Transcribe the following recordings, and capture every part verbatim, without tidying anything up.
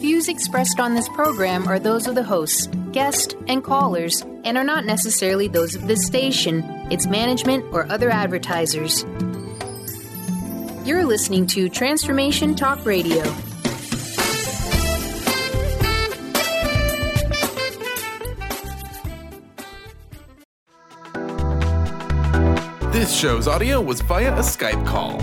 Views expressed on this program are those of the hosts, guests, and callers, and are not necessarily those of this station, its management, or other advertisers. You're listening to Transformation Talk Radio. This show's audio was via a Skype call.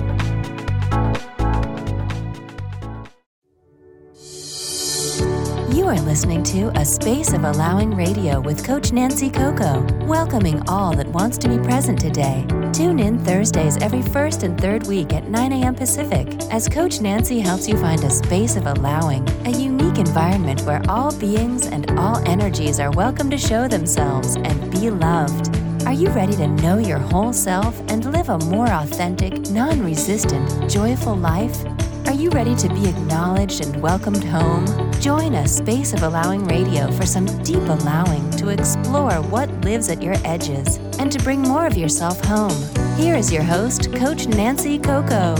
You are listening to A Space of Allowing Radio with Coach Nancy Coco, welcoming all that wants to be present today. Tune in Thursdays every first and third week at nine a.m. Pacific as Coach Nancy helps you find a space of allowing, a unique environment where all beings and all energies are welcome to show themselves and be loved. Are you ready to know your whole self and live a more authentic, non-resistant, joyful life? Are you ready to be acknowledged and welcomed home? Join A Space of Allowing Radio for some deep allowing to explore what lives at your edges and to bring more of yourself home. Here is your host, Coach Nancy Coco.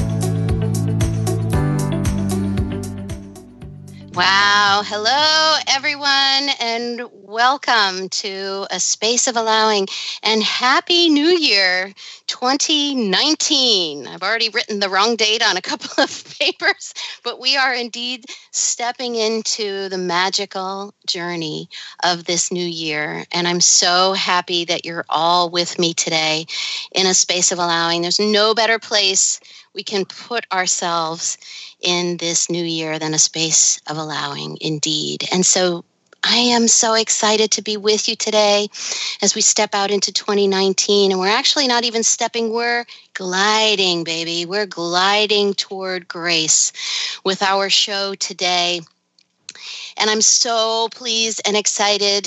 Wow. Hello, everyone, and welcome to A Space of Allowing, and Happy New Year twenty nineteen. I've already written the wrong date on a couple of papers, but we are indeed stepping into the magical journey of this new year, and I'm so happy that you're all with me today in A Space of Allowing. There's no better place we can put ourselves in this new year than a space of allowing, indeed. And so I am so excited to be with you today as we step out into twenty nineteen. And we're actually not even stepping, we're gliding, baby. We're gliding toward grace with our show today. And I'm so pleased and excited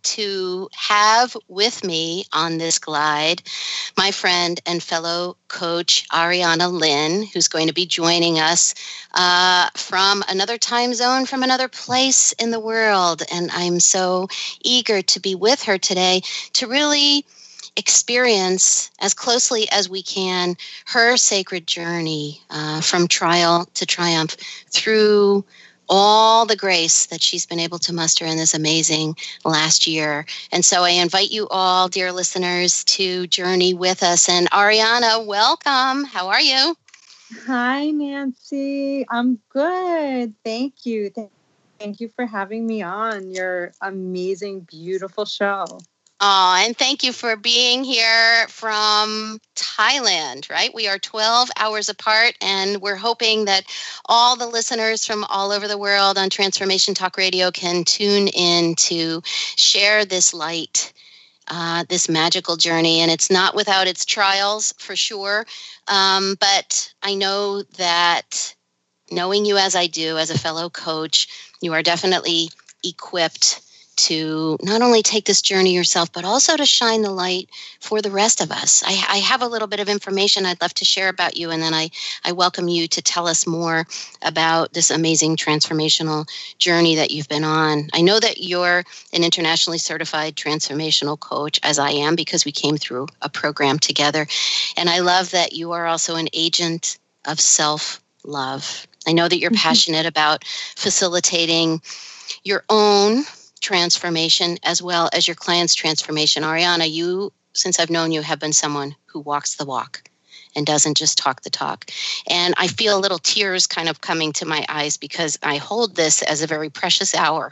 to have with me on this glide my friend and fellow coach Ariana Lynn, who's going to be joining us uh, from another time zone, from another place in the world. And I'm so eager to be with her today to really experience as closely as we can her sacred journey uh, from trial to triumph through all the grace that she's been able to muster in this amazing last year. And so I invite you all, dear listeners, to journey with us. And Ariana, welcome. How are you? Hi, Nancy. I'm good. Thank you. Thank you for having me on your amazing, beautiful show. Oh, and thank you for being here from Thailand, right? We are twelve hours apart, and we're hoping that all the listeners from all over the world on Transformation Talk Radio can tune in to share this light, uh, this magical journey. And it's not without its trials, for sure. Um, but I know that knowing you as I do, as a fellow coach, you are definitely equipped to not only take this journey yourself, but also to shine the light for the rest of us. I, I have a little bit of information I'd love to share about you, and then I, I welcome you to tell us more about this amazing transformational journey that you've been on. I know that you're an internationally certified transformational coach, as I am, because we came through a program together. And I love that you are also an agent of self-love. I know that you're passionate about facilitating your own transformation as well as your client's transformation. Ariana, you, since I've known you, have been someone who walks the walk and doesn't just talk the talk. And I feel little tears kind of coming to my eyes because I hold this as a very precious hour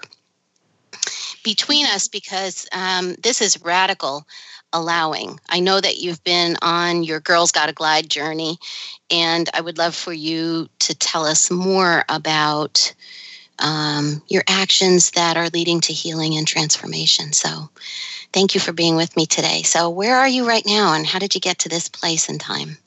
between us, because um, this is radical allowing. I know that you've been on your Girls Gotta Glide journey, and I would love for you to tell us more about Um, your actions that are leading to healing and transformation. So thank you for being with me today. So where are you right now, and how did you get to this place in time?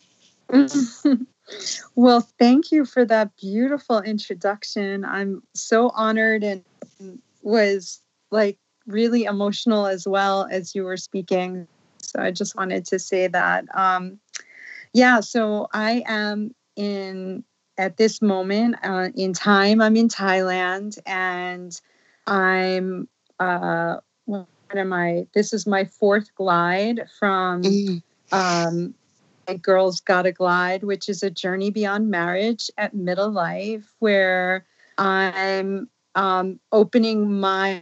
Well, thank you for that beautiful introduction. I'm so honored and was like really emotional as well as you were speaking. So I just wanted to say that. Um, yeah, so I am in At this moment uh, in time, I'm in Thailand, and I'm, uh, what am I? This is my fourth glide from mm. um, Girls Gotta Glide, which is a journey beyond marriage at middle life, where I'm um, opening my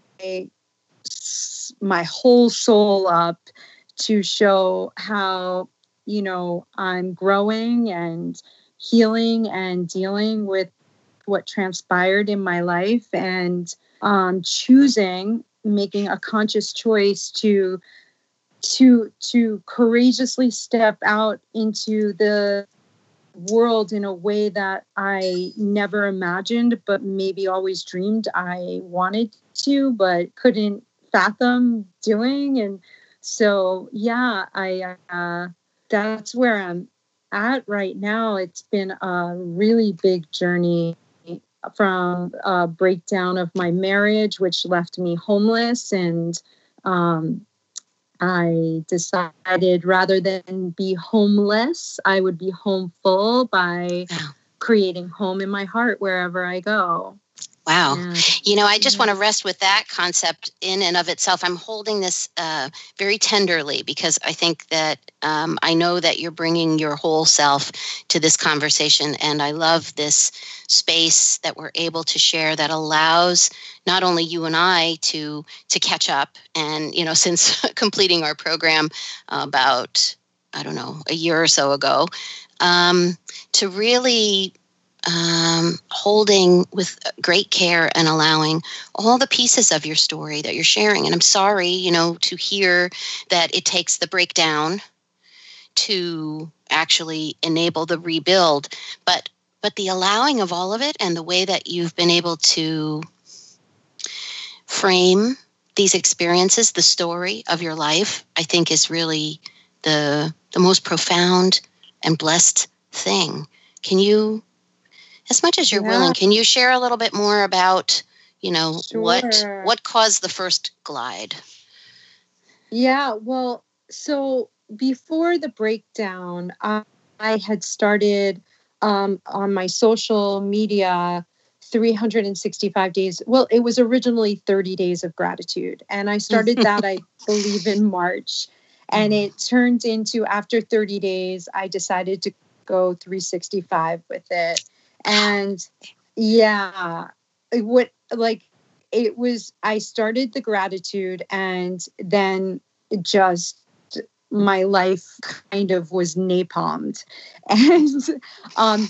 my whole soul up to show how, you know, I'm growing and healing and dealing with what transpired in my life, and um, choosing, making a conscious choice to to to courageously step out into the world in a way that I never imagined, but maybe always dreamed I wanted to, but couldn't fathom doing. And so, yeah, I uh, that's where I'm at right now. It's been a really big journey, from a breakdown of my marriage, which left me homeless, and um, I decided rather than be homeless, I would be homeful by Wow. creating home in my heart wherever I go. Wow. Yeah. You know, I just want to rest with that concept in and of itself. I'm holding this uh, very tenderly because I think that um, I know that you're bringing your whole self to this conversation. And I love this space that we're able to share that allows not only you and I to to catch up. And, you know, since completing our program about, I don't know, a year or so ago, um, to really Um, holding with great care and allowing all the pieces of your story that you're sharing. And I'm sorry, you know, to hear that it takes the breakdown to actually enable the rebuild, but but the allowing of all of it and the way that you've been able to frame these experiences, the story of your life, I think is really the the most profound and blessed thing. Can you, as much as you're Yeah. willing, can you share a little bit more about, you know, Sure. what what caused the first glide? Yeah, well, so before the breakdown, I, I had started um, on my social media three hundred sixty-five days. Well, it was originally thirty days of gratitude. And I started that, I believe, in March. And it turned into, after thirty days, I decided to go three sixty-five with it. And yeah, it would like, it was, I started the gratitude, and then just my life kind of was napalmed. And um,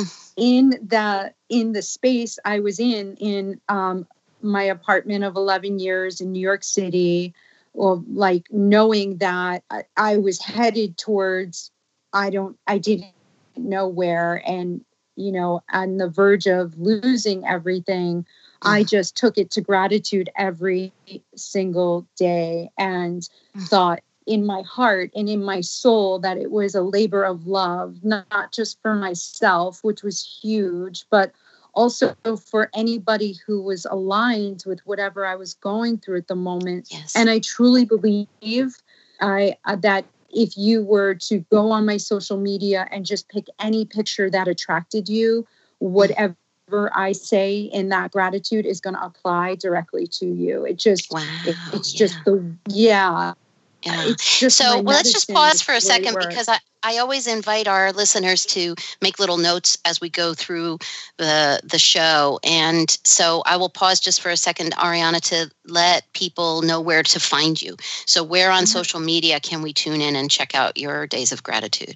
in the, in the space I was in, in um, my apartment of eleven years in New York City, well, like knowing that I, I was headed towards, I don't, I didn't know where, and, you know, on the verge of losing everything, I just took it to gratitude every single day, and thought in my heart and in my soul that it was a labor of love, not just for myself, which was huge, but also for anybody who was aligned with whatever I was going through at the moment. Yes. And I truly believe I uh, that if you were to go on my social media and just pick any picture that attracted you, whatever I say in that gratitude is going to apply directly to you. It just, Wow, it, it's yeah. just the, yeah. Yeah. It's just So, my well, let's just medicine. pause It's for a really second works. because I, I always invite our listeners to make little notes as we go through the the show. And so I will pause just for a second, Ariana, to let people know where to find you. So where on Mhm. social media can we tune in and check out your Days of Gratitude?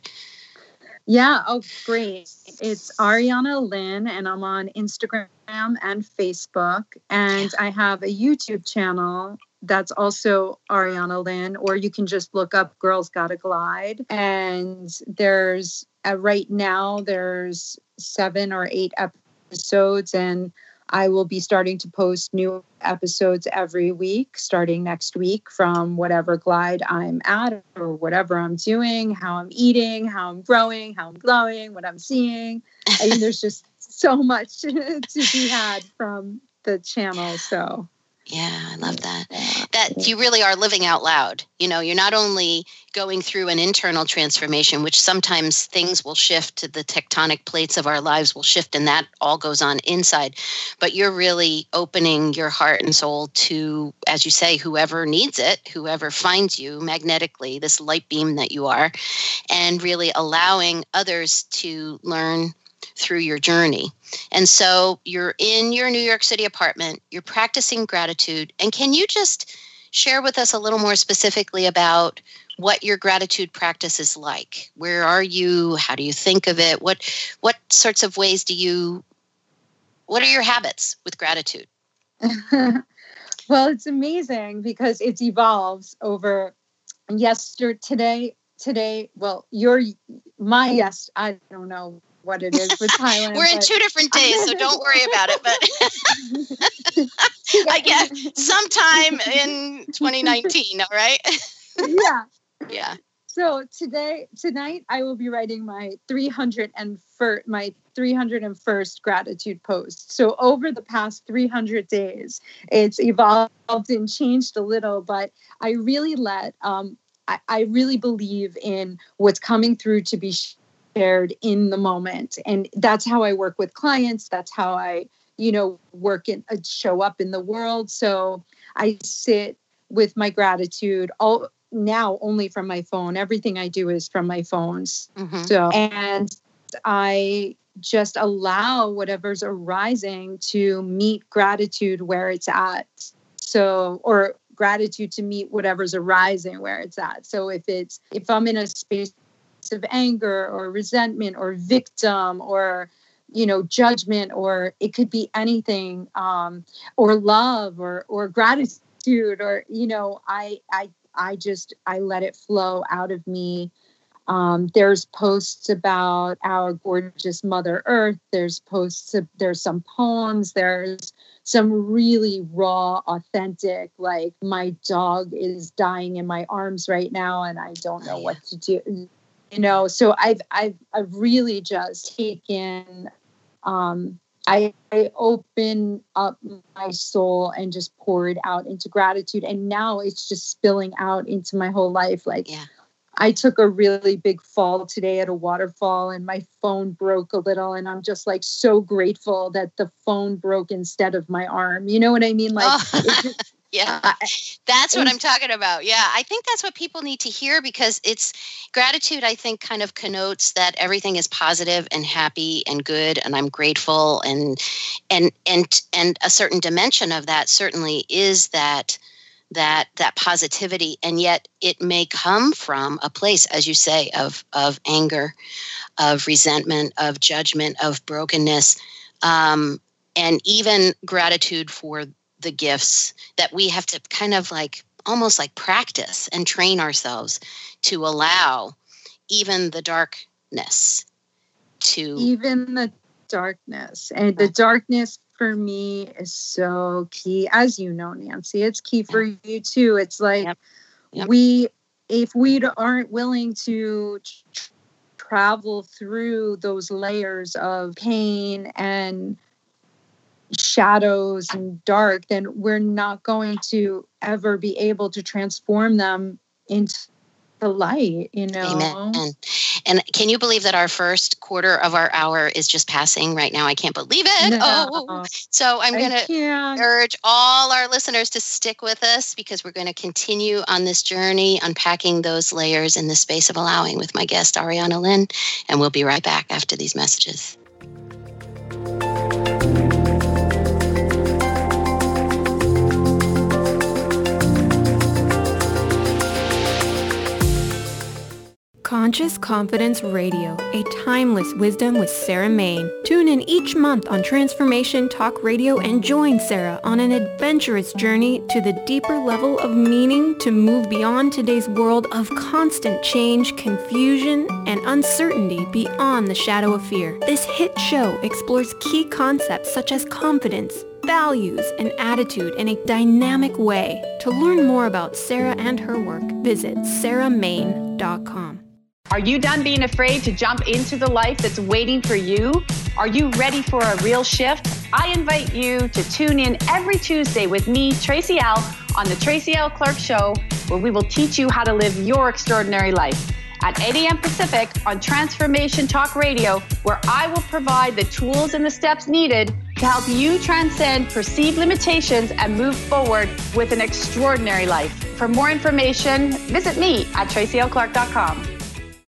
Yeah. Oh, great. It's Ariana Lynn, and I'm on Instagram and Facebook. And I have a YouTube channel that's also Ariana Lynn, or you can just look up Girls Gotta Glide. And there's, uh, right now, there's seven or eight episodes, and I will be starting to post new episodes every week, starting next week, from whatever glide I'm at or whatever I'm doing, how I'm eating, how I'm growing, how I'm glowing, what I'm seeing. I mean, there's just so much to be had from the channel. So Yeah, I love that. yeah. That you really are living out loud. You know, you're not only going through an internal transformation, which sometimes things will shift, to the tectonic plates of our lives will shift, and that all goes on inside. But you're really opening your heart and soul to, as you say, whoever needs it, whoever finds you magnetically, this light beam that you are, and really allowing others to learn through your journey. And so you're in your New York City apartment, you're practicing gratitude. And can you just share with us a little more specifically about what your gratitude practice is like? Where are you? How do you think of it? What what sorts of ways do you, what are your habits with gratitude? Well, it's amazing because it evolves over yesterday, today, today. Well, your, my yes, I don't know what it is with Thailand. We're in but... two different days, so don't worry about it. But I guess sometime in twenty nineteen, all right? Yeah. Yeah. So today, tonight, I will be writing my three hundred and first, my three hundred first gratitude post. So over the past three hundred days, it's evolved and changed a little, but I really let, um, I, I really believe in what's coming through to be shared in the moment. And that's how I work with clients. That's how I, you know, work and uh, show up in the world. So I sit with my gratitude all now only from my phone. Everything I do is from my phones. Mm-hmm. So, and I just allow whatever's arising to meet gratitude where it's at. So, or gratitude to meet whatever's arising where it's at. So if it's, if I'm in a space of anger or resentment or victim or, you know, judgment, or it could be anything, um, or love or, or gratitude, or, you know, I, I, I just, I let it flow out of me. Um, there's posts about our gorgeous Mother Earth. There's posts, of, there's some poems. There's some really raw, authentic, like my dog is dying in my arms right now and I don't know what to do. You know, so I've, I've, I've really just taken, um, I, I open up my soul and just pour it out into gratitude. And now it's just spilling out into my whole life. Like yeah. I took a really big fall today at a waterfall and my phone broke a little. And I'm just like so grateful that the phone broke instead of my arm. You know what I mean? Like, oh. it's just, yeah, that's what I'm talking about. Yeah, I think that's what people need to hear because it's gratitude, I think, kind of connotes that everything is positive and happy and good and I'm grateful. And and and and a certain dimension of that certainly is that that that positivity. And yet it may come from a place, as you say, of of anger, of resentment, of judgment, of brokenness, um, and even gratitude for the gifts that we have to kind of like almost like practice and train ourselves to allow even the darkness to even the darkness. And the darkness for me is so key, as you know, Nancy. It's key for yeah. you too. It's like yep. Yep. we if we aren't willing to tr- travel through those layers of pain and shadows and dark, then we're not going to ever be able to transform them into the light, you know? Amen. And can you believe that our first quarter of our hour is just passing right now? I can't believe it. No, oh, so I'm going to urge all our listeners to stick with us because we're going to continue on this journey, unpacking those layers in the space of allowing with my guest, Ariana Lynn. And we'll be right back after these messages. Conscious Confidence Radio, a timeless wisdom with Sarah Main. Tune in each month on Transformation Talk Radio and join Sarah on an adventurous journey to the deeper level of meaning to move beyond today's world of constant change, confusion, and uncertainty beyond the shadow of fear. This hit show explores key concepts such as confidence, values, and attitude in a dynamic way. To learn more about Sarah and her work, visit sarah main dot com. Are you done being afraid to jump into the life that's waiting for you? Are you ready for a real shift? I invite you to tune in every Tuesday with me, Tracy L, on the Tracy L Clark Show, where we will teach you how to live your extraordinary life. At eight a.m. Pacific on Transformation Talk Radio, where I will provide the tools and the steps needed to help you transcend perceived limitations and move forward with an extraordinary life. For more information, visit me at tracy l clark dot com.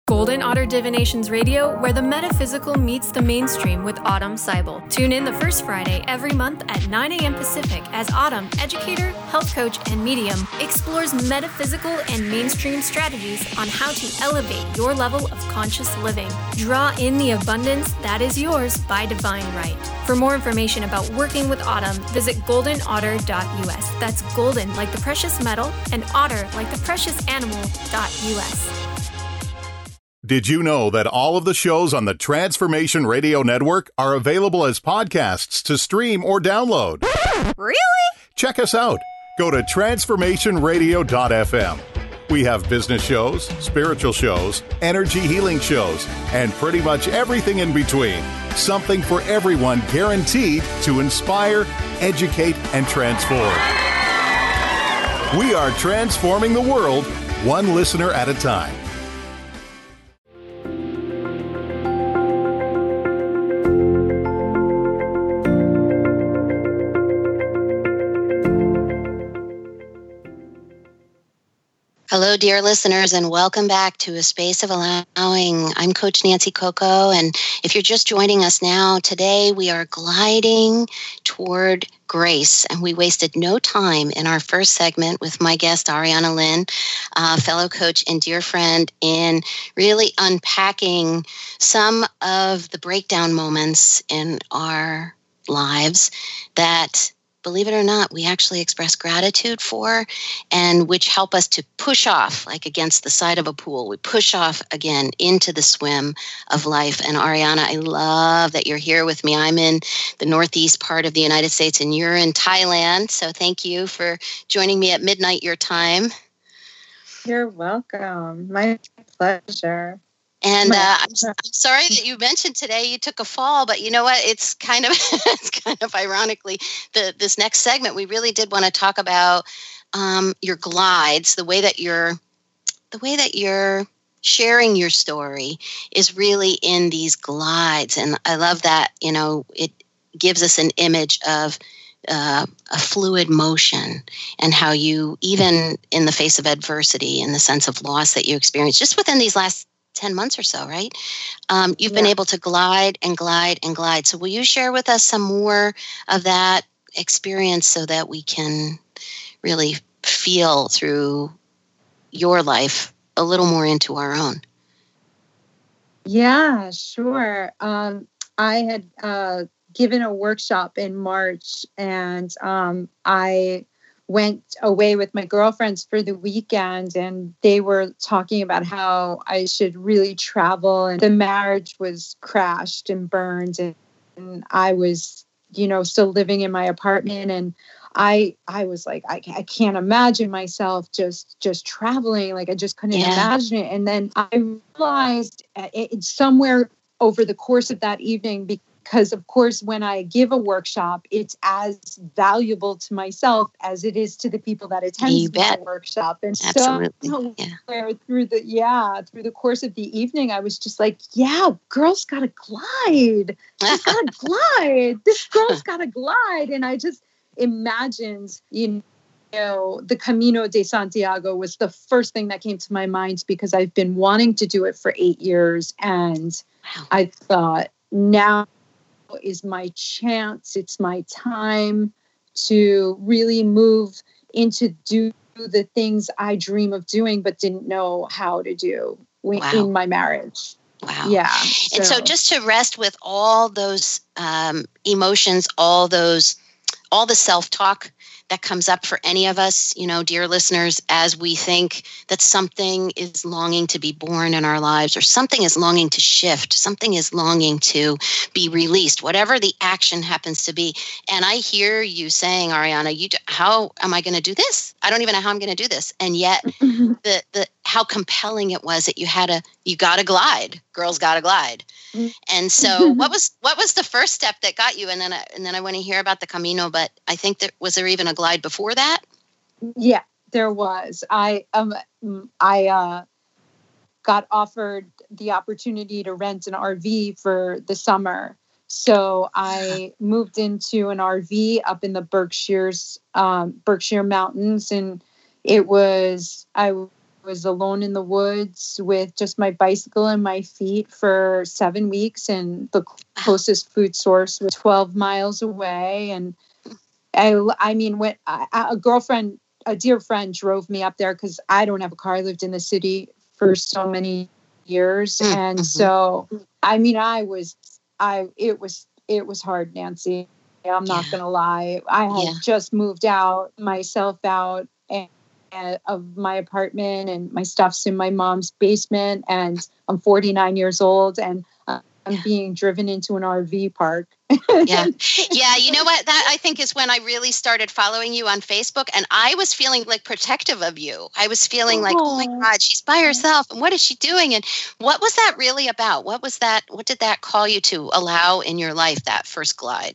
Golden Otter Divinations Radio, where the metaphysical meets the mainstream with Autumn Seibel. Tune in the first Friday every month at nine a.m. Pacific as Autumn, educator, health coach, and medium, explores metaphysical and mainstream strategies on how to elevate your level of conscious living. Draw in the abundance that is yours by divine right. For more information about working with Autumn, visit golden otter dot u s. That's golden like the precious metal and otter like the precious animal dot u s. Did you know that all of the shows on the Transformation Radio Network are available as podcasts to stream or download? Really? Check us out. Go to transformation radio dot f m. We have business shows, spiritual shows, energy healing shows, and pretty much everything in between. Something for everyone, guaranteed to inspire, educate, and transform. We are transforming the world, one listener at a time. Hello, dear listeners, and welcome back to A Space of Allowing. I'm Coach Nancy Coco, and if you're just joining us now, today we are gliding toward grace, and we wasted no time in our first segment with my guest, Ariana Lynn, uh, fellow coach and dear friend, in really unpacking some of the breakdown moments in our lives that, believe it or not, we actually express gratitude for, and which help us to push off, like against the side of a pool. We push off again into the swim of life. And Ariana, I love that you're here with me. I'm in the northeast part of the United States, and you're in Thailand. So thank you for joining me at midnight your time. You're welcome. My pleasure. And uh, I'm, I'm sorry that you mentioned today you took a fall, but you know what? It's kind of it's kind of ironically the this next segment we really did want to talk about um, your glides, the way that you're the way that you're sharing your story is really in these glides, and I love that. You know, it gives us an image of uh, a fluid motion, and how you, even in the face of adversity, in the sense of loss that you experience, just within these last ten months or so, right? Um, you've yeah. been able to glide and glide and glide. So will you share with us some more of that experience so that we can really feel through your life a little more into our own? Yeah, sure. Um, I had uh, given a workshop in March, and um, I went away with my girlfriends for the weekend, and they were talking about how I should really travel, and the marriage was crashed and burned, and, and I was, you know, still living in my apartment, and I I was like, I, I can't imagine myself just just traveling. Like, I just couldn't yeah. imagine it. And then I realized it, somewhere over the course of that evening, because of course, when I give a workshop, it's as valuable to myself as it is to the people that attend the workshop. And Absolutely. so yeah. through the yeah, through the course of the evening, I was just like, yeah, girl's got to glide. She's got to glide. This girl's got to glide. And I just imagined, you know, the Camino de Santiago was the first thing that came to my mind, because I've been wanting to do it for eight years. And wow. I thought, now is my chance. It's my time to really move into do the things I dream of doing, but didn't know how to do wow. in my marriage. Wow. Yeah. So. And so just to rest with all those um, emotions, all those, all the self-talk that comes up for any of us, you know, dear listeners, as we think that something is longing to be born in our lives, or something is longing to shift, something is longing to be released, whatever the action happens to be. And I hear you saying, Ariana, you, how am I going to do this? I don't even know how I'm going to do this. And yet the, the, how compelling it was that you had a, you got to glide, girls got to glide. And so what was, what was the first step that got you? And then, I, and then I want to hear about the Camino, but I think that, was there even a glide before that? Yeah, there was. I, um, I, uh, got offered the opportunity to rent an R V for the summer. So I moved into an R V up in the Berkshires, um, Berkshire Mountains. And it was, I was alone in the woods with just my bicycle and my feet for seven weeks. And the closest food source was twelve miles away. And I, I mean, when I, a girlfriend, a dear friend drove me up there because I don't have a car. I lived in the city for so many years. Mm-hmm. And so, I mean, I was, I, it was, it was hard, Nancy. I'm not yeah. going to lie. I had yeah. just moved out, myself out and, and of my apartment, and my stuff's in my mom's basement, and I'm forty-nine years old, and uh, I'm yeah. being driven into an R V park. yeah. Yeah. You know what? That I think is when I really started following you on Facebook, and I was feeling like protective of you. I was feeling like, oh, oh my God, she's by herself. And what is she doing? And what was that really about? What was that? What did that call you to allow in your life, that first glide?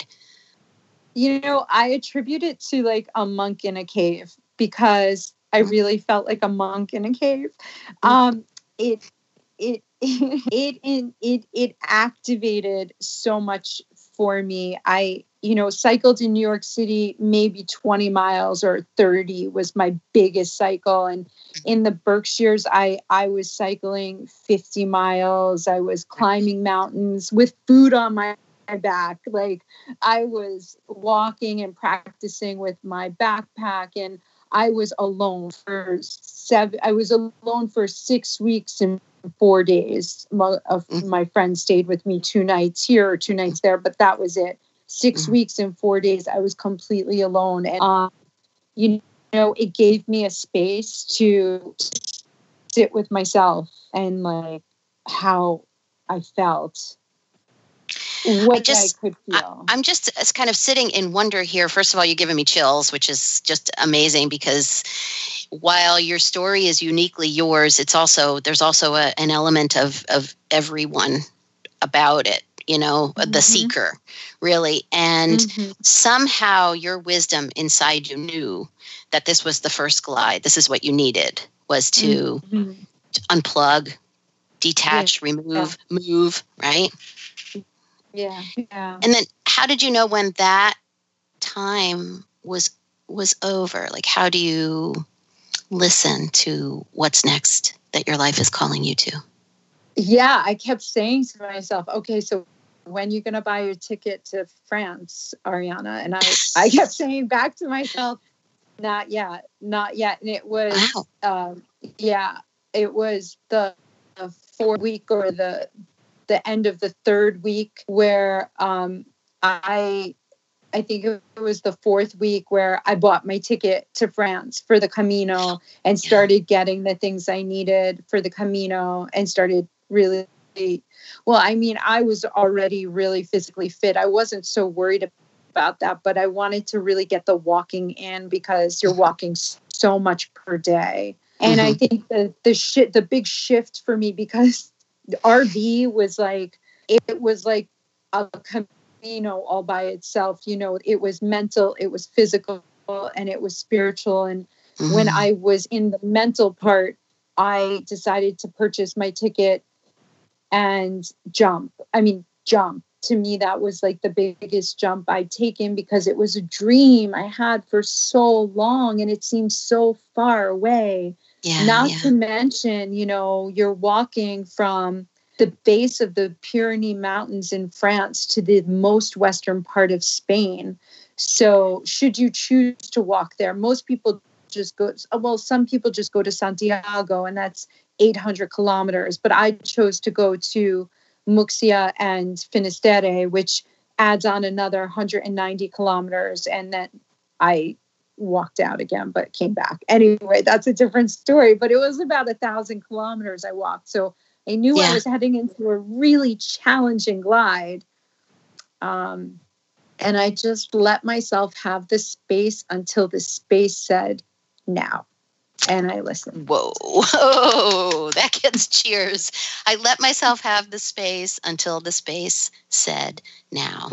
You know, I attribute it to like a monk in a cave, because I really felt like a monk in a cave. Um, it, it, it, it, it, it activated so much for me. I, you know, cycled in New York City, maybe twenty miles or thirty was my biggest cycle. And in the Berkshires, I, I was cycling fifty miles. I was climbing mountains with food on my my back. Like, I was walking and practicing with my backpack, and I was alone for seven, I was alone for six weeks and four days. Of my friends stayed with me two nights here or two nights there, but that was it. Six mm-hmm. weeks and four days, I was completely alone. And, um, you know, it gave me a space to sit with myself and like how I felt. What I just, I could feel. I, I'm just it's kind of sitting in wonder here. First of all, you're giving me chills, which is just amazing, because while your story is uniquely yours, it's also there's also a, an element of of everyone about it. You know, mm-hmm. the seeker, really, and mm-hmm. somehow your wisdom inside you knew that this was the first glide. This is what you needed, was to, mm-hmm. to unplug, detach, yeah. remove, yeah. move, right? Yeah, yeah. And then how did you know when that time was was over? Like, how do you listen to what's next that your life is calling you to? Yeah, I kept saying to myself, okay, so when are you going to buy your ticket to France, Ariana? And I, I kept saying back to myself, not yet, not yet. And it was, wow. um, yeah, it was the, the fourth week or the the end of the third week where um, I, I think it was the fourth week where I bought my ticket to France for the Camino and started getting the things I needed for the Camino and started really, well, I mean, I was already really physically fit. I wasn't so worried about that, but I wanted to really get the walking in, because you're walking so much per day. And mm-hmm. I think the, the shit, the big shift for me, because the R V was like, it was like a Camino all by itself. You know, it was mental, it was physical, and it was spiritual. And mm-hmm. when I was in the mental part, I decided to purchase my ticket and jump. I mean, jump. To me, that was like the biggest jump I'd taken, because it was a dream I had for so long and it seemed so far away. Yeah, Not yeah. to mention, you know, you're walking from the base of the Pyrenees Mountains in France to the most western part of Spain. So should you choose to walk there, most people just go, well, some people just go to Santiago, and that's eight hundred kilometers. But I chose to go to Muxia and Finisterre, which adds on another one hundred ninety kilometers. And then I walked out again, but came back. Anyway, that's a different story. But it was about a thousand kilometers I walked. So I knew yeah. I was heading into a really challenging glide. Um, and I just let myself have the space until the space said, now. And I listened. Whoa, whoa, that gets cheers. I let myself have the space until the space said, now.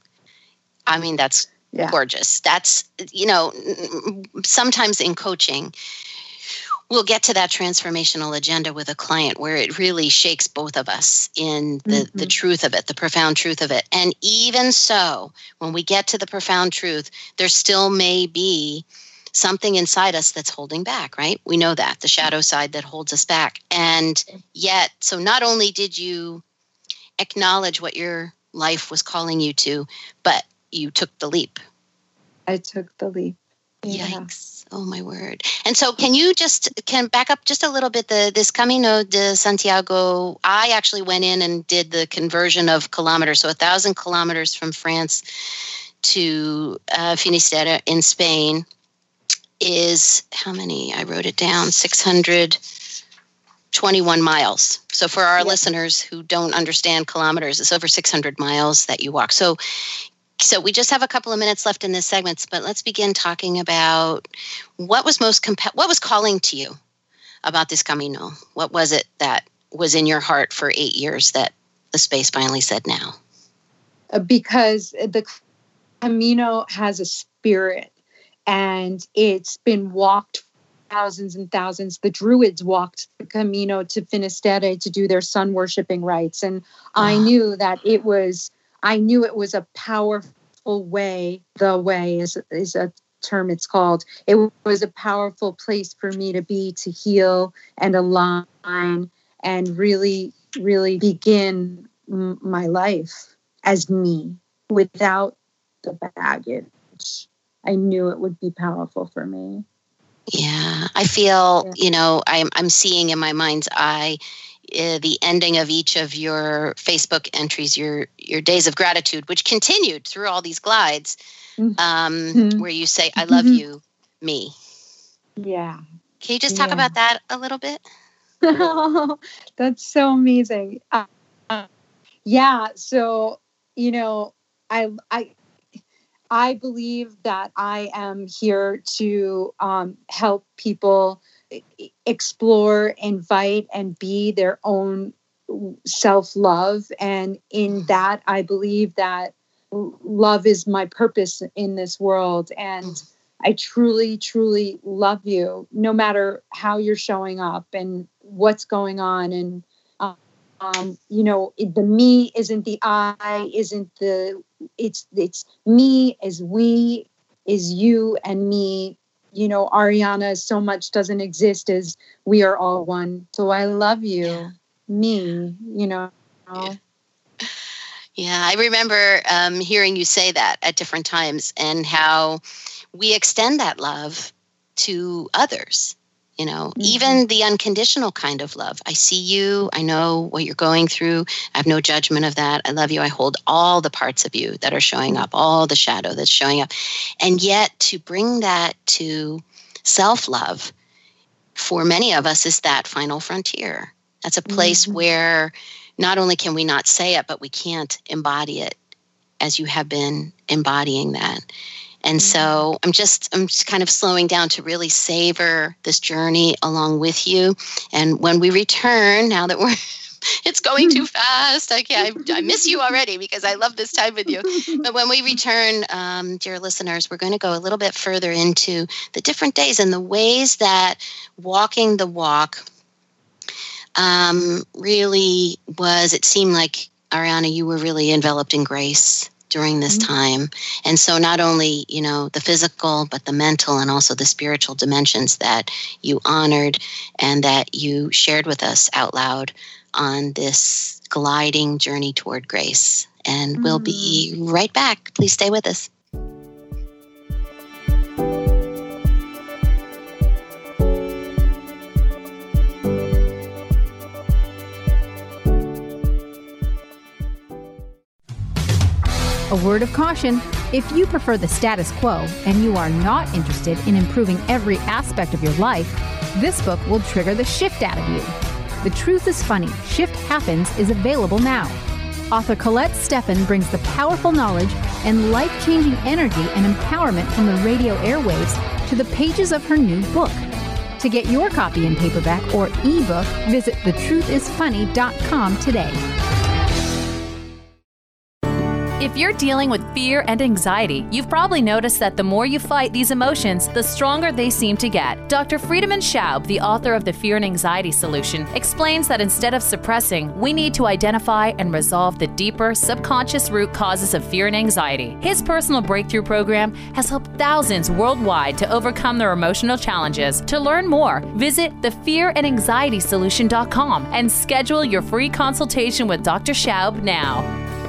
I mean, that's yeah. gorgeous. That's, you know, sometimes in coaching, we'll get to that transformational agenda with a client where it really shakes both of us in the, mm-hmm. the truth of it, the profound truth of it. And even so, when we get to the profound truth, there still may be something inside us that's holding back, right? We know that, the shadow side that holds us back. And yet, so not only did you acknowledge what your life was calling you to, but you took the leap. I took the leap. Yeah. Yikes. Oh, my word. And so can you just, can back up just a little bit, the this Camino de Santiago, I actually went in and did the conversion of kilometers, so a thousand kilometers from France to uh, Finisterre in Spain is, how many? I wrote it down, six hundred twenty-one miles. So for our Yep. listeners who don't understand kilometers, it's over six hundred miles that you walk. So So we just have a couple of minutes left in this segment, but let's begin talking about what was most compa- what was calling to you about this Camino? What was it that was in your heart for eight years that the space finally said now? Uh, Because the Camino has a spirit, and it's been walked thousands and thousands. The Druids walked the Camino to Finisterre to do their sun worshiping rites. And I Wow. knew that it was, I knew it was a powerful way. The way is, is a term it's called. It was a powerful place for me to be, to heal and align and really, really begin m- my life as me without the baggage. I knew it would be powerful for me. Yeah, I feel, Yeah. you know, I'm I'm seeing in my mind's eye uh, the ending of each of your Facebook entries, your your days of gratitude, which continued through all these glides, um, Mhm. where you say, "I love Mhm. you, me." Yeah. Can you just talk Yeah. about that a little bit? That's so amazing. Uh, uh, yeah. So, you know, I, I, I believe that I am here to um, help people e- explore, invite, and be their own self-love. And in that, I believe that love is my purpose in this world. And I truly, truly love you, no matter how you're showing up and what's going on. And, um, um, you know, it, the me isn't the I, isn't the, it's, it's me is we, is you and me. You know, Ariana, so much doesn't exist as we are all one. So I love you, Yeah. me, you know. Yeah. Yeah, I remember um, hearing you say that at different times, and how we extend that love to others, you know, Mhm. even the unconditional kind of love. I see you. I know what you're going through. I have no judgment of that. I love you. I hold all the parts of you that are showing up, all the shadow that's showing up. And yet to bring that to self-love for many of us is that final frontier. That's a place Mhm. where not only can we not say it, but we can't embody it as you have been embodying that. And so I'm just, I'm just kind of slowing down to really savor this journey along with you. And when we return, now that we're, it's going too fast. I can't, I, I miss you already because I love this time with you. But when we return, um, dear listeners, we're going to go a little bit further into the different days and the ways that walking the walk um, really was, it seemed like, Ariana, you were really enveloped in grace during this Mm-hmm. time. And so not only, you know, the physical, but the mental and also the spiritual dimensions that you honored and that you shared with us out loud on this gliding journey toward grace. And mm-hmm. we'll be right back. Please stay with us. A word of caution, if you prefer the status quo and you are not interested in improving every aspect of your life, this book will trigger the shift out of you. The Truth is Funny, Shift Happens is available now. Author Colette Steffen brings the powerful knowledge and life-changing energy and empowerment from the radio airwaves to the pages of her new book. To get your copy in paperback or ebook, visit the truth is funny dot com today. If you're dealing with fear and anxiety, you've probably noticed that the more you fight these emotions, the stronger they seem to get. Doctor Friedemann Schaub, the author of The Fear and Anxiety Solution, explains that instead of suppressing, we need to identify and resolve the deeper, subconscious root causes of fear and anxiety. His personal breakthrough program has helped thousands worldwide to overcome their emotional challenges. To learn more, visit the fear and anxiety solution dot com and schedule your free consultation with Doctor Schaub now.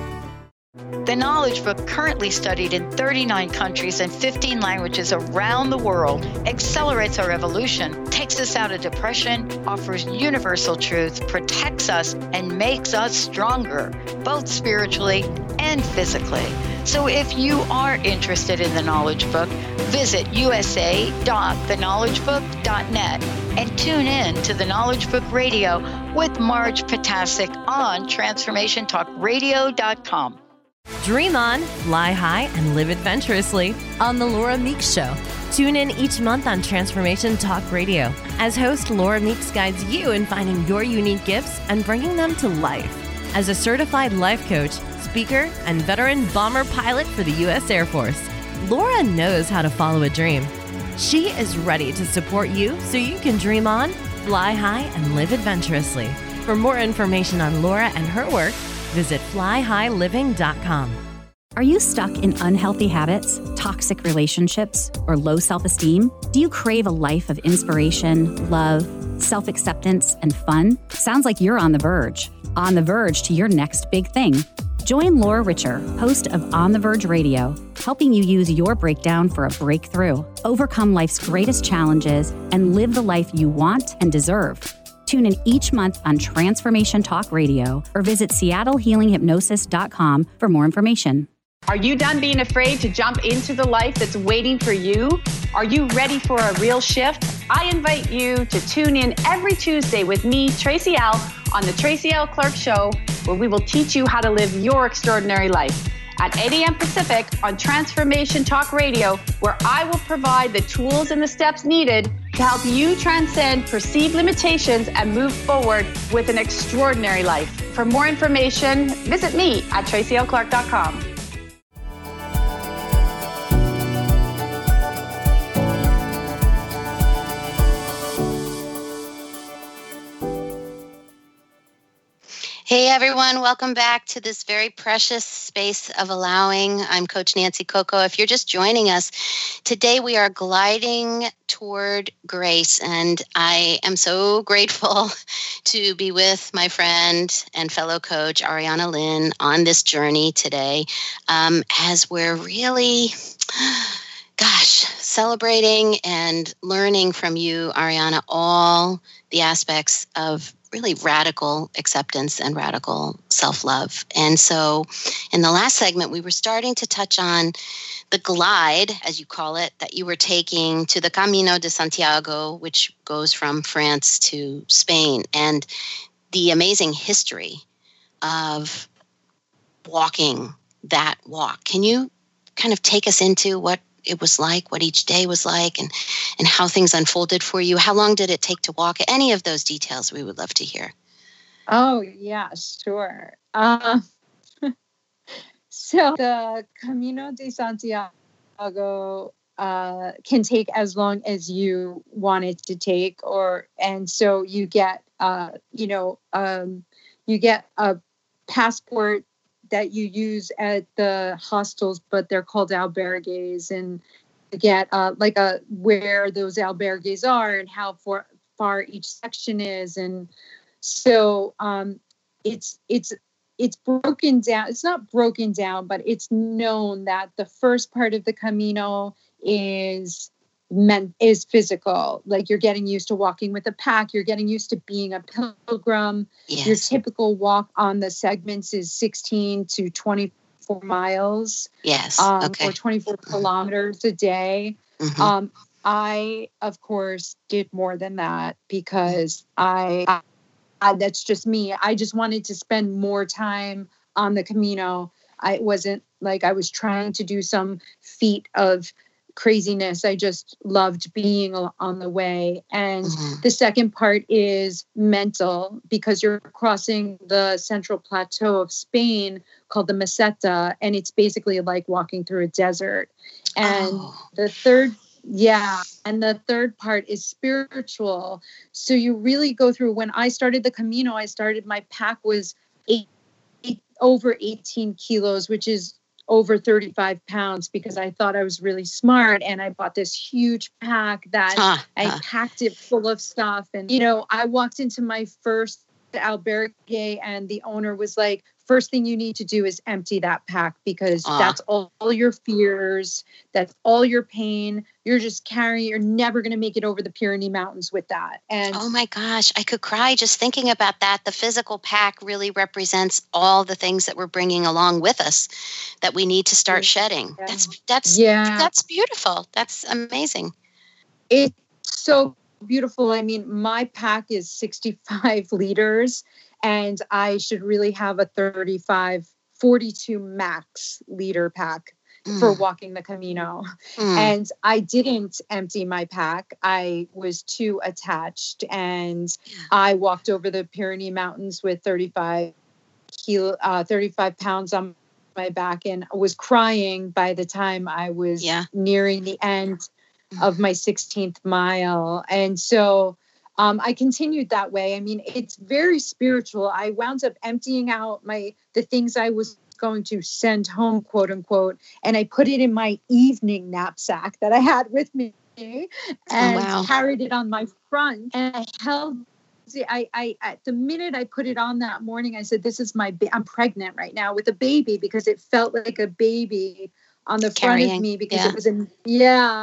The Knowledge Book, currently studied in thirty-nine countries and fifteen languages around the world, accelerates our evolution, takes us out of depression, offers universal truth, protects us, and makes us stronger, both spiritually and physically. So if you are interested in the Knowledge Book, visit u s a dot the knowledge book dot net and tune in to the Knowledge Book Radio with Marge Potasic on transformation talk radio dot com. Dream on, fly high, and live adventurously on The Laura Meeks Show. Tune in each month on Transformation Talk Radio as host Laura Meeks guides you in finding your unique gifts and bringing them to life. As a certified life coach, speaker, and veteran bomber pilot for the U S Air Force, Laura knows how to follow a dream. She is ready to support you so you can dream on, fly high, and live adventurously. For more information on Laura and her work, visit fly high living dot com. Are you stuck in unhealthy habits, toxic relationships, or low self-esteem? Do you crave a life of inspiration, love, self-acceptance, and fun? Sounds like you're on the verge. On the verge to your next big thing. Join Laura Richer, host of On the Verge Radio, helping you use your breakdown for a breakthrough, overcome life's greatest challenges, and live the life you want and deserve. Tune in each month on Transformation Talk Radio or visit seattle healing hypnosis dot com for more information. Are you done being afraid to jump into the life that's waiting for you? Are you ready for a real shift? I invite you to tune in every Tuesday with me, Tracy Al, on the Tracy L. Clark Show, where we will teach you how to live your extraordinary life. At eight a.m. Pacific on Transformation Talk Radio, where I will provide the tools and the steps needed to help you transcend perceived limitations and move forward with an extraordinary life. For more information, visit me at tracy l clark dot com. Hey everyone, welcome back to this very precious space of allowing. I'm Coach Nancy Coco. If you're just joining us, today we are gliding toward grace, and I am so grateful to be with my friend and fellow coach Ariana Lynn on this journey today, um, as we're really, gosh, celebrating and learning from you, Ariana, all the aspects of really radical acceptance and radical self-love. And so in the last segment, we were starting to touch on the glide, as you call it, that you were taking to the Camino de Santiago, which goes from France to Spain, and the amazing history of walking that walk. Can you kind of take us into what it was like, what each day was like, and, and how things unfolded for you? How long did it take to walk? Any of those details we would love to hear. Oh, yeah, sure. Uh, so the Camino de Santiago uh, can take as long as you want it to take, or and so you get, uh, you know, um, you get a passport that you use at the hostels, but they're called albergues, and you get uh, like a where those albergues are and how far, far each section is, and so um, it's it's it's broken down. It's not broken down, but it's known that the first part of the Camino is meant is physical. Like you're getting used to walking with a pack. You're getting used to being a pilgrim. Yes. Your typical walk on the segments is sixteen to twenty-four miles. Yes. Um, okay. Or twenty-four kilometers a day. Mm-hmm. Um, I, of course, did more than that because I, I, that's just me. I just wanted to spend more time on the Camino. I it wasn't like I was trying to do some feat of craziness. I just loved being on the way. And Mhm. the second part is mental, because you're crossing the central plateau of Spain called the Meseta, and it's basically like walking through a desert. And Oh. the third Yeah. And the third part is spiritual. So you really go through, when I started the Camino, I started, my pack was eight, eight over eighteen kilos, which is over thirty-five pounds, because I thought I was really smart. And I bought this huge pack that Huh, I huh. packed it full of stuff. And, you know, I walked into my first albergue and the owner was like, first thing you need to do is empty that pack, because Ah. that's all, all your fears. That's all your pain. You're just carrying, you're never going to make it over the Pyrenees Mountains with that. And Oh my gosh, I could cry just thinking about that. The physical pack really represents all the things that we're bringing along with us that we need to start shedding. Yeah. That's that's Yeah. that's beautiful. That's amazing. It's so beautiful. I mean, my pack is sixty-five liters, and I should really have a thirty-five, forty-two max liter pack for Mm. walking the Camino. Mm. And I didn't empty my pack. I was too attached, and I walked over the Pyrenees Mountains with thirty-five kilo, uh, thirty-five pounds on my back, and was crying by the time I was Yeah. nearing the end of my sixteenth mile. And so um, I continued that way. I mean, it's very spiritual. I wound up emptying out my the things I was going to send home, quote unquote, and I put it in my evening knapsack that I had with me, and wow. carried it on my front. And I held it. I, I, at the minute I put it on that morning, I said, "This is my. Ba- I'm pregnant right now with a baby," because it felt like a baby on the front of Carrying, me, because yeah. it was in yeah.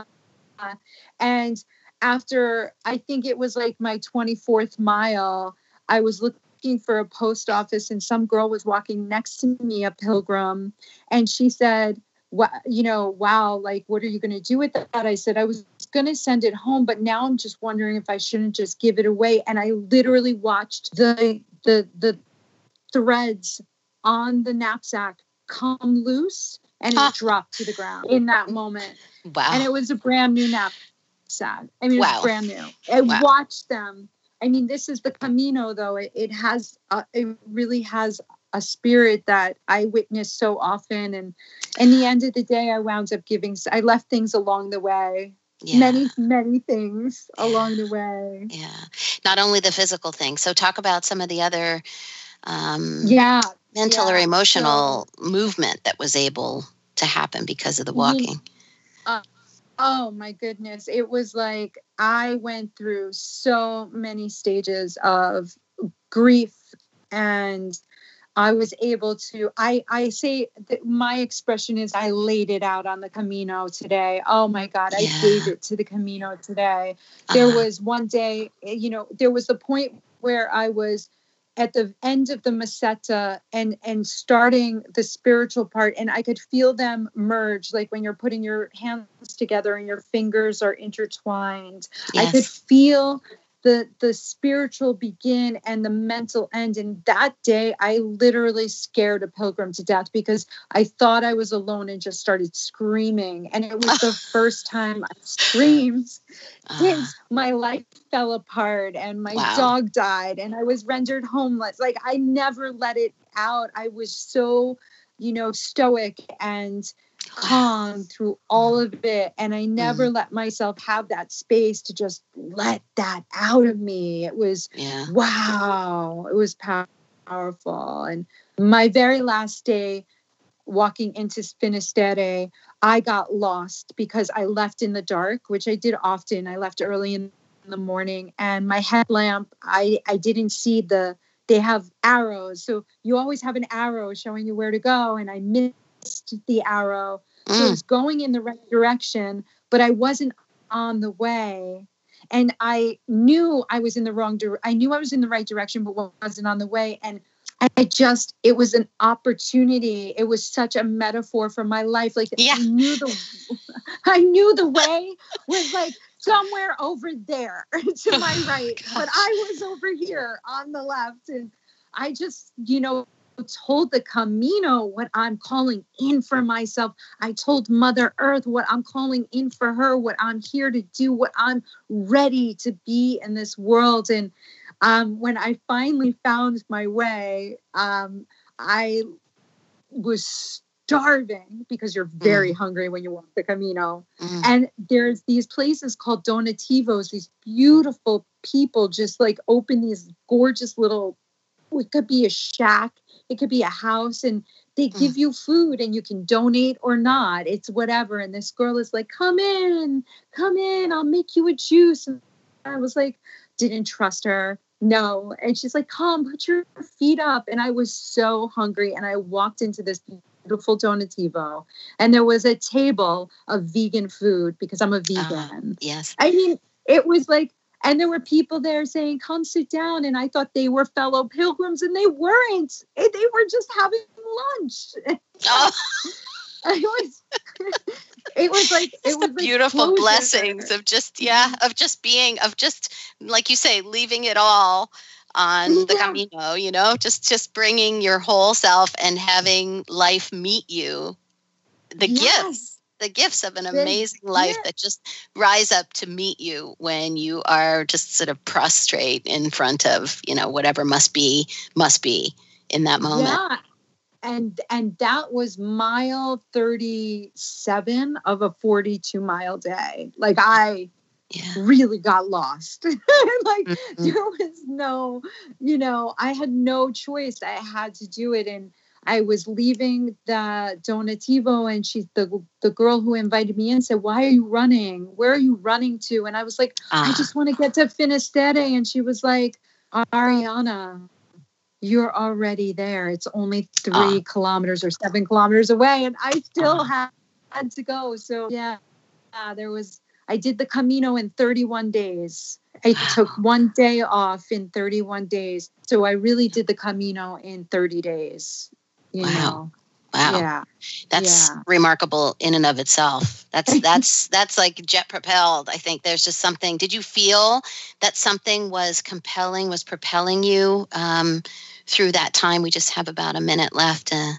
And after, I think it was like my twenty-fourth mile, I was looking for a post office, and some girl was walking next to me, a pilgrim, and she said, "What, you know, wow, like, what are you going to do with that?" I said, "I was going to send it home, but now I'm just wondering if I shouldn't just give it away." And I literally watched the the the threads on the knapsack come loose, and Huh. it dropped to the ground in that moment. Wow. And it was a brand new knapsack. I mean, it Wow. was brand new. I Wow. watched them. I mean, this is the Camino, though. It, it has, a, it really has a spirit that I witness so often. And in the end of the day, I wound up giving, I left things along the way. Yeah. Many, many things along the way. Yeah. Not only the physical thing. So talk about some of the other um, Yeah. mental or yeah. emotional movement that was able to happen because of the You mean- walking. Uh, oh my goodness. It was like I went through so many stages of grief, and I was able to, I, I say that my expression is I laid it out on the Camino today. Oh my God, I Yeah. gave it to the Camino today. There Uh-huh. was one day, you know, there was the point where I was at the end of the Meseta and and starting the spiritual part, and I could feel them merge, like when you're putting your hands together and your fingers are intertwined. I could Yes. feel the the spiritual begin and the mental end. And that day I literally scared a pilgrim to death, because I thought I was alone and just started screaming. And it was the first time I screamed since my life fell apart and my Wow. dog died and I was rendered homeless. Like, I never let it out. I was so, you know, stoic and calm through all of it. And I never let myself have that space to just let that out of me. It was, Yeah. wow, it was pow- powerful. And my very last day walking into Finisterre, I got lost because I left in the dark, which I did often. I left early in the morning, and my headlamp, I, I didn't see the, they have arrows. So you always have an arrow showing you where to go. And I missed the arrow. So I Mm. was going in the right direction, but I wasn't on the way. And I knew I was in the wrong direction. I knew I was in the right direction, but wasn't on the way. And I just, it was an opportunity. It was such a metaphor for my life. Like, Yeah. I knew the, I knew the way was like somewhere over there to my Oh, right, but gosh. I was over here on the left. And I just, you know, told the Camino what I'm calling in for myself. I told Mother Earth what I'm calling in for her, what I'm here to do, what I'm ready to be in this world. And um, when I finally found my way, um, I was starving, because you're very mm. hungry when you walk the Camino. Mm. And there's these places called donativos, these beautiful people just like open these gorgeous little, it could be a shack, it could be a house, and they mm. give you food and you can donate or not. It's whatever. And this girl is like, come in, come in, I'll make you a juice. And I was like, didn't trust her. No. And she's like, come, put your feet up. And I was so hungry. And I walked into this beautiful donativo, and there was a table of vegan food, because I'm a vegan. Uh, yes. I mean, it was like, and there were people there saying, come sit down. And I thought they were fellow pilgrims, and they weren't. They were just having lunch. Oh. it was, it was like, it's it was the like beautiful closure. blessings of just, yeah, of just being, of just, like you say, leaving it all on the yeah. Camino, you know, just, just bringing your whole self and having life meet you. The yes. gifts, the gifts of an amazing the, life yeah. that just rise up to meet you when you are just sort of prostrate in front of, you know, whatever must be, must be in that moment. Yeah. And, and that was mile thirty-seven of a forty-two mile day. Like I yeah. really got lost. Like mm-hmm. there was no, you know, I had no choice. I had to do it. And I was leaving the donativo, and she, the, the girl who invited me in said, why are you running? Where are you running to? And I was like, uh. I just want to get to Finisterre. And she was like, Ariana, you're already there. It's only three uh. kilometers or seven kilometers away. And I still uh. had, had to go. So yeah, uh, there was, I did the Camino in thirty-one days. I wow. took one day off in thirty-one days. So I really did the Camino in thirty days. You wow. know? Wow. Yeah. That's yeah. remarkable in and of itself. That's, that's, that's like jet propelled. I think there's just something, did you feel that something was compelling, was propelling you um, through that time? We just have about a minute left. Uh,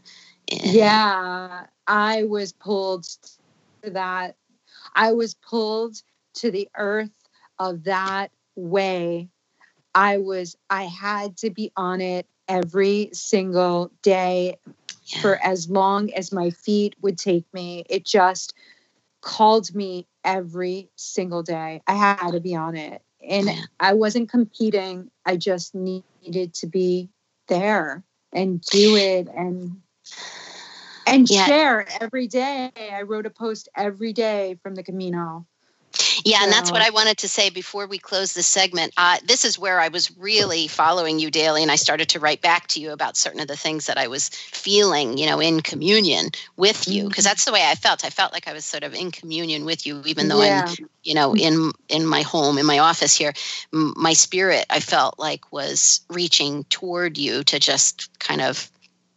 yeah. I was pulled to that. I was pulled to the earth of that way. I was, I had to be on it every single day yeah. for as long as my feet would take me. It just called me every single day. I had to be on it. And yeah. I wasn't competing. I just needed to be there and do it and and yeah. share every day. I wrote a post every day from the Camino. Yeah, and that's what I wanted to say before we close this segment. Uh, this is where I was really following you daily, and I started to write back to you about certain of the things that I was feeling, you know, in communion with you, because that's the way I felt. I felt like I was sort of in communion with you, even though yeah. I'm, you know, in in my home, in my office here. M- my spirit, I felt like, was reaching toward you to just kind of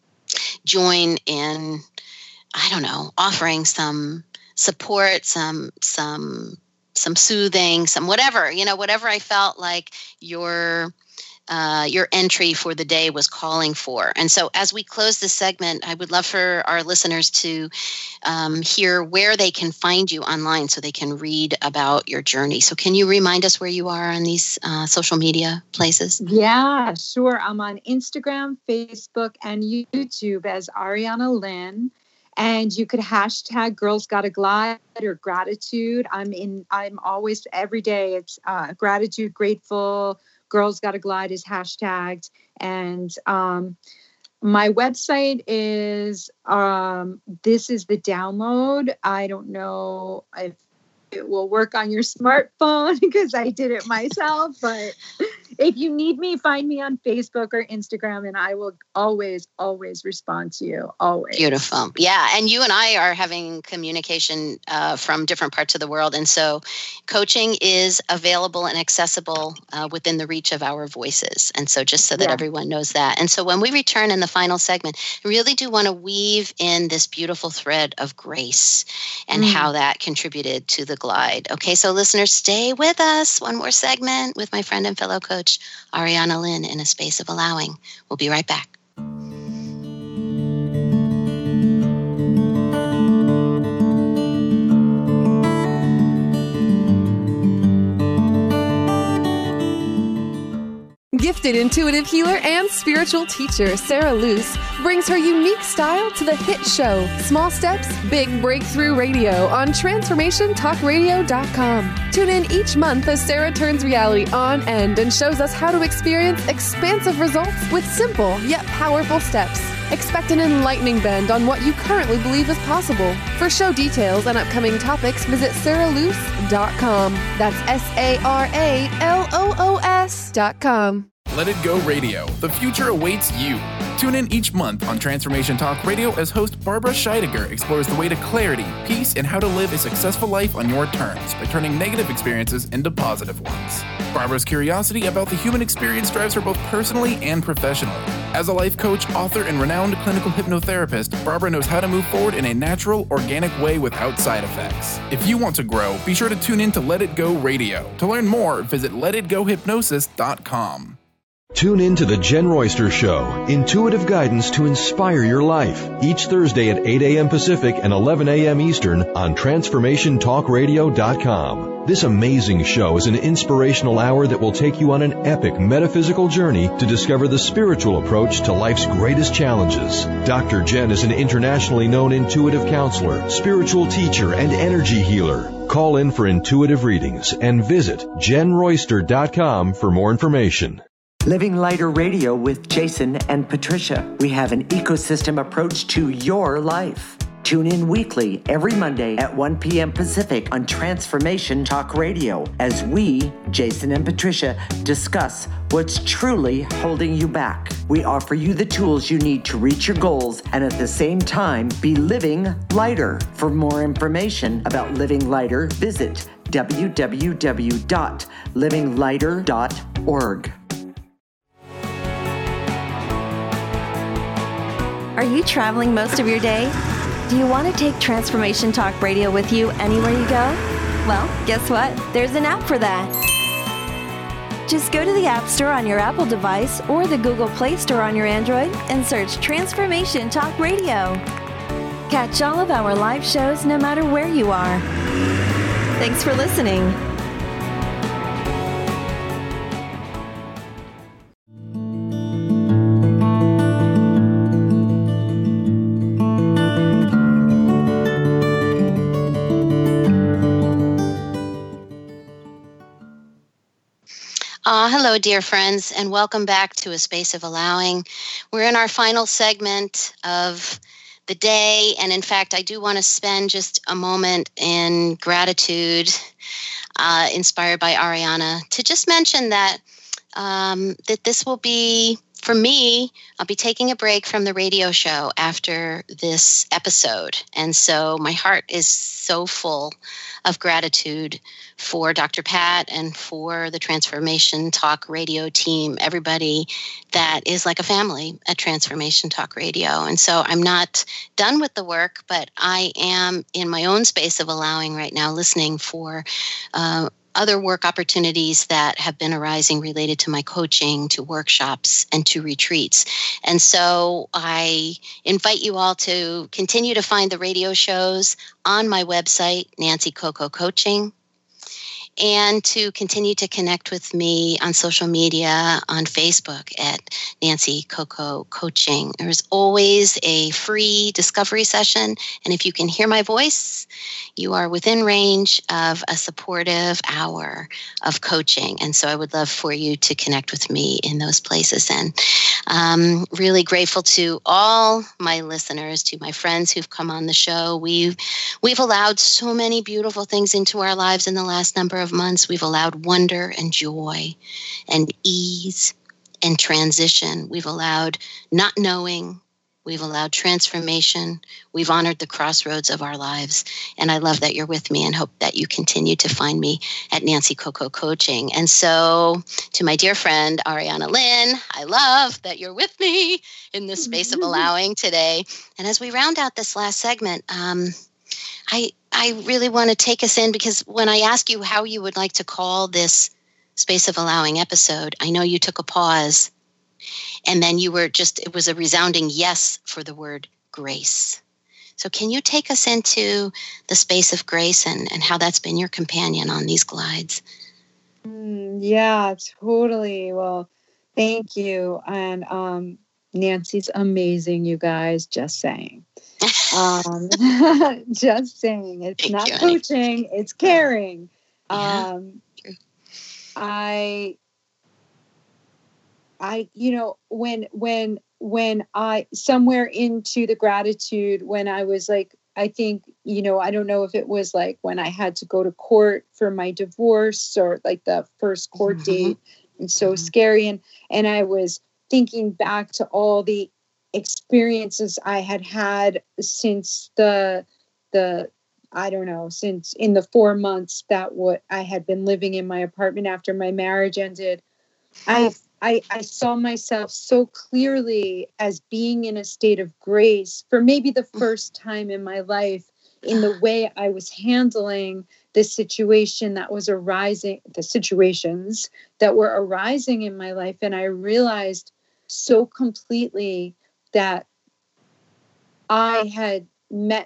join in, I don't know, offering some support, some some some soothing, some whatever, you know, whatever I felt like your uh, your entry for the day was calling for. And so as we close this segment, I would love for our listeners to um, hear where they can find you online so they can read about your journey. So can you remind us where you are on these uh, social media places? Yeah, sure. I'm on Instagram, Facebook, and YouTube as Ariana Lynn. And you could hashtag Girls Gotta Glide or gratitude. I'm in, I'm always, every day it's uh, gratitude, grateful, Girls Gotta Glide is hashtagged. And um, my website is, um, this is the download. I don't know if it will work on your smartphone because I did it myself, but if you need me, find me on Facebook or Instagram, and I will always, always respond to you. Always. Beautiful. Yeah. And you and I are having communication uh, from different parts of the world. And so coaching is available and accessible uh, within the reach of our voices. And so just so that yeah. everyone knows that. And so when we return in the final segment, I really do want to weave in this beautiful thread of grace and mm. how that contributed to the glide. Okay. So listeners, stay with us. One more segment with my friend and fellow coach, Ariana Lynn, in A Space of Allowing. We'll be right back. Gifted intuitive healer and spiritual teacher Sarah Luce brings her unique style to the hit show Small Steps, Big Breakthrough Radio on transformation talk radio dot com. Tune in each month as Sarah turns reality on end and shows us how to experience expansive results with simple yet powerful steps. Expect an enlightening bend on what you currently believe is possible. For show details and upcoming topics, visit sarah luce dot com. That's S A R A L O O S dot com. Let It Go Radio. The future awaits you. Tune in each month on Transformation Talk Radio as host Barbara Scheidegger explores the way to clarity, peace, and how to live a successful life on your terms by turning negative experiences into positive ones. Barbara's curiosity about the human experience drives her both personally and professionally. As a life coach, author, and renowned clinical hypnotherapist, Barbara knows how to move forward in a natural, organic way without side effects. If you want to grow, be sure to tune in to Let It Go Radio. To learn more, visit let it go hypnosis dot com. Tune in to The Jen Royster Show, intuitive guidance to inspire your life, each Thursday at eight a.m. Pacific and eleven a.m. Eastern on transformation talk radio dot com. This amazing show is an inspirational hour that will take you on an epic metaphysical journey to discover the spiritual approach to life's greatest challenges. Doctor Jen is an internationally known intuitive counselor, spiritual teacher, and energy healer. Call in for intuitive readings and visit jen royster dot com for more information. Living Lighter Radio with Jason and Patricia. We have an ecosystem approach to your life. Tune in weekly every Monday at one p.m. Pacific on Transformation Talk Radio as we, Jason and Patricia, discuss what's truly holding you back. We offer you the tools you need to reach your goals and at the same time be living lighter. For more information about Living Lighter, visit w w w dot living lighter dot org. Are you traveling most of your day? Do you want to take Transformation Talk Radio with you anywhere you go? Well, guess what? There's an app for that. Just go to the App Store on your Apple device or the Google Play Store on your Android and search Transformation Talk Radio. Catch all of our live shows no matter where you are. Thanks for listening. Uh, hello, dear friends, and welcome back to A Space of Allowing. We're in our final segment of the day, and in fact, I do want to spend just a moment in gratitude, uh, inspired by Ariana, to just mention that um, that this will be, for me, I'll be taking a break from the radio show after this episode, and so my heart is so full of gratitude for Doctor Pat and for the Transformation Talk Radio team, everybody that is like a family at Transformation Talk Radio. And so I'm not done with the work, but I am in my own space of allowing right now, listening for uh, other work opportunities that have been arising related to my coaching, to workshops, and to retreats. And so I invite you all to continue to find the radio shows on my website, Nancy Coco Coaching, and to continue to connect with me on social media, on Facebook at Nancy Coco Coaching. There's always a free discovery session, and if you can hear my voice, you are within range of a supportive hour of coaching. And so I would love for you to connect with me in those places. And um, really grateful to all my listeners, to my friends who've come on the show. We've, we've allowed so many beautiful things into our lives in the last number of months. We've allowed wonder and joy and ease and transition. We've allowed not knowing. We've allowed transformation. We've honored the crossroads of our lives. And I love that you're with me and hope that you continue to find me at Nancy Coco Coaching. And so to my dear friend, Ariana Lynn, I love that you're with me in this space of allowing today. And as we round out this last segment, um, I, I really want to take us in, because when I ask you how you would like to call this Space of Allowing episode, I know you took a pause. And then you were just, it was a resounding yes for the word grace. So can you take us into the space of grace and, and how that's been your companion on these glides? Mm, yeah, totally. Well, Thank you. And um, Nancy's amazing, you guys. Just saying. Um, just saying. It's Thank not you, honey. coaching, it's caring. Yeah. Um, I, I, you know, when, when, when I, somewhere into the gratitude, when I was like, I think, you know, I don't know if it was like when I had to go to court for my divorce or like the first court Mhm. date. It's so scary. And, and I was thinking back to all the experiences I had had since the, the, I don't know, since in the four months that what I had been living in my apartment after my marriage ended. I, I, I saw myself so clearly as being in a state of grace for maybe the first time in my life, in the way I was handling the situation that was arising, the situations that were arising in my life. And I realized so completely that I had met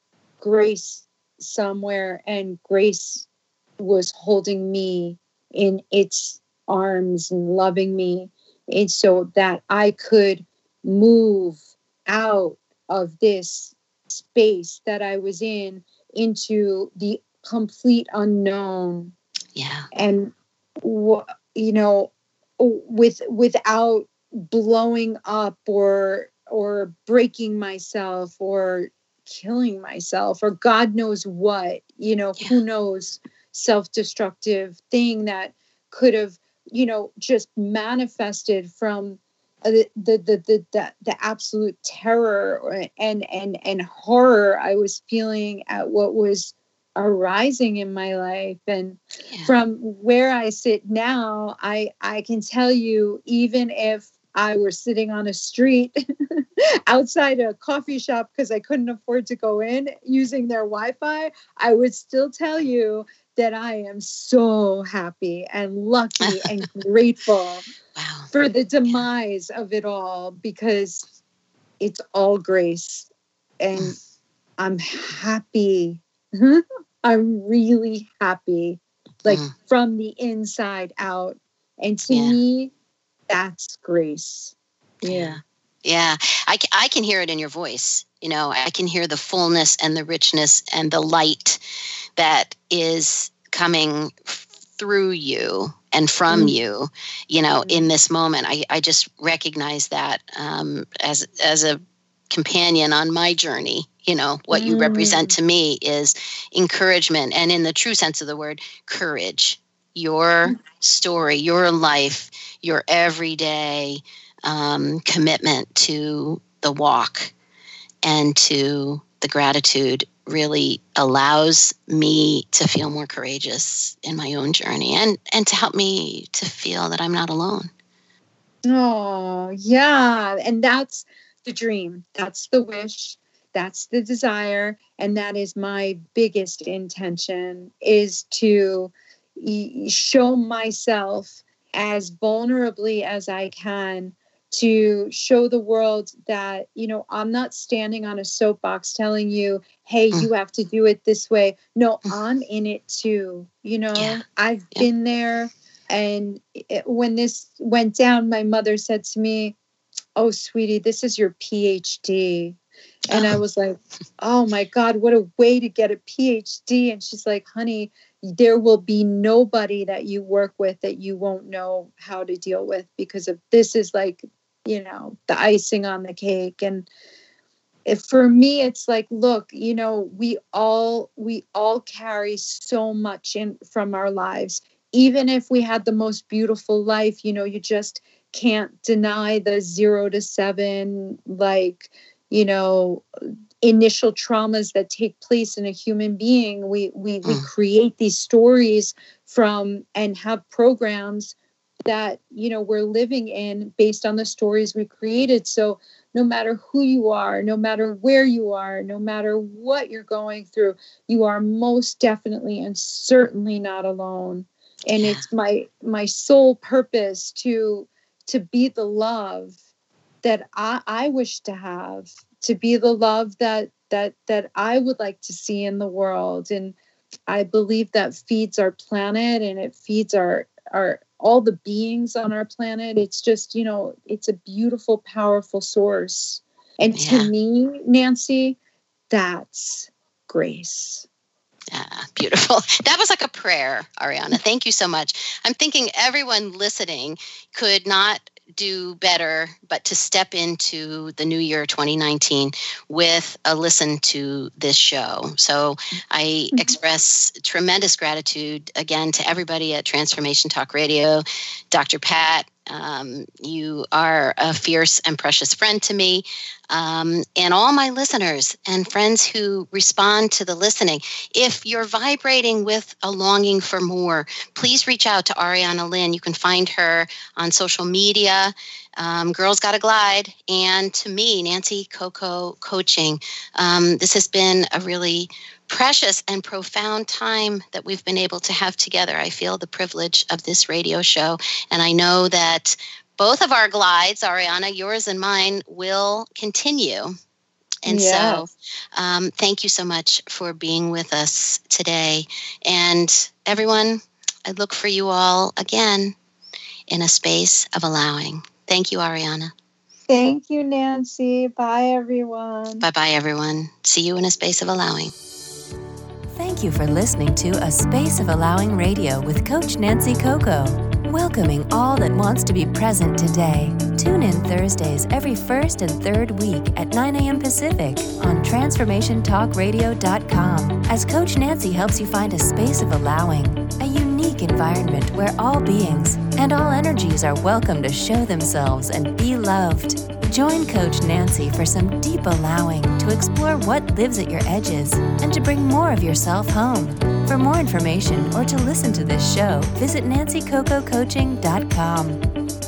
grace somewhere, and grace was holding me in its arms and loving me, and so that I could move out of this space that I was in into the complete unknown. Yeah. And wh- you know, with without blowing up or or breaking myself or killing myself or God knows what, you know, Yeah. who knows, self-destructive thing that could have, you know, just manifested from uh, the, the, the, the, the, the absolute terror or- and, and, and horror I was feeling at what was arising in my life. And Yeah. from where I sit now, I, I can tell you, even if I were sitting on a street outside a coffee shop because I couldn't afford to go in using their Wi-Fi, I would still tell you that I am so happy and lucky and grateful Wow. for the demise of it all, because it's all grace. And I'm happy. I'm really happy, like Mm. from the inside out. And to Yeah. me, that's grace. Yeah. Yeah. I, ca- I can hear it in your voice. You know, I can hear the fullness and the richness and the light that is coming through you and from Mm. you, you know, in this moment. I, I just recognize that um, as, as a companion on my journey. You know, what you represent Mm. to me is encouragement, and in the true sense of the word, courage. Your story, your life, your everyday um, commitment to the walk and to the gratitude really allows me to feel more courageous in my own journey, and, and to help me to feel that I'm not alone. Oh, yeah. And that's the dream. That's the wish. That's the desire. And that is my biggest intention, is to y- show myself as vulnerably as I can, to show the world that, you know, I'm not standing on a soapbox telling you, hey, Mm. you have to do it this way. No, I'm in it too. You know, Yeah. I've Yeah. been there. And it, when this went down, my mother said to me, oh, sweetie, this is your P H D. And I was like, oh my God, what a way to get a P H D. And she's like, honey, there will be nobody that you work with that you won't know how to deal with, because of this is like, you know, the icing on the cake. And if, for me, it's like, look, you know, we all, we all carry so much in from our lives. Even if we had the most beautiful life, you know, you just can't deny the zero to seven, like, you know, initial traumas that take place in a human being. We we we Mm. create these stories from and have programs that, you know, we're living in based on the stories we created. So no matter who you are, no matter where you are, no matter what you're going through, you are most definitely and certainly not alone. And Yeah. it's my my sole purpose to to be the love that I, I wish to have, to be the love that that that I would like to see in the world. And I believe that feeds our planet, and it feeds our our all the beings on our planet. It's just, you know, it's a beautiful, powerful source. And to Yeah. me, Nancy, that's grace. Yeah, beautiful. That was like a prayer, Ariana. Thank you so much. I'm thinking everyone listening could not do better but to step into the new year twenty nineteen with a listen to this show. So I express tremendous gratitude again to everybody at Transformation Talk Radio. Doctor Pat, um, you are a fierce and precious friend to me. Um, and all my listeners and friends who respond to the listening. If you're vibrating with a longing for more, please reach out to Ariana Lynn. You can find her on social media, um, Girls Gotta Glide, and to me, Nancy Coco Coaching. Um, this has been a really precious and profound time that we've been able to have together. I feel the privilege of this radio show, and I know that both of our glides, Ariana, yours and mine, will continue. And Yes. so um, thank you so much for being with us today. And everyone, I look for you all again in a space of allowing. Thank you, Ariana. Thank you, Nancy. Bye, everyone. Bye-bye, everyone. See you in a space of allowing. Thank you for listening to A Space of Allowing Radio with Coach Nancy Coco, welcoming all that wants to be present today. Tune in Thursdays every first and third week at nine a.m. Pacific on transformation talk radio dot com as Coach Nancy helps you find a space of allowing, a unique environment where all beings and all energies are welcome to show themselves and be loved. Join Coach Nancy for some deep allowing to explore what lives at your edges and to bring more of yourself home. For more information or to listen to this show, visit nancy coco coaching dot com.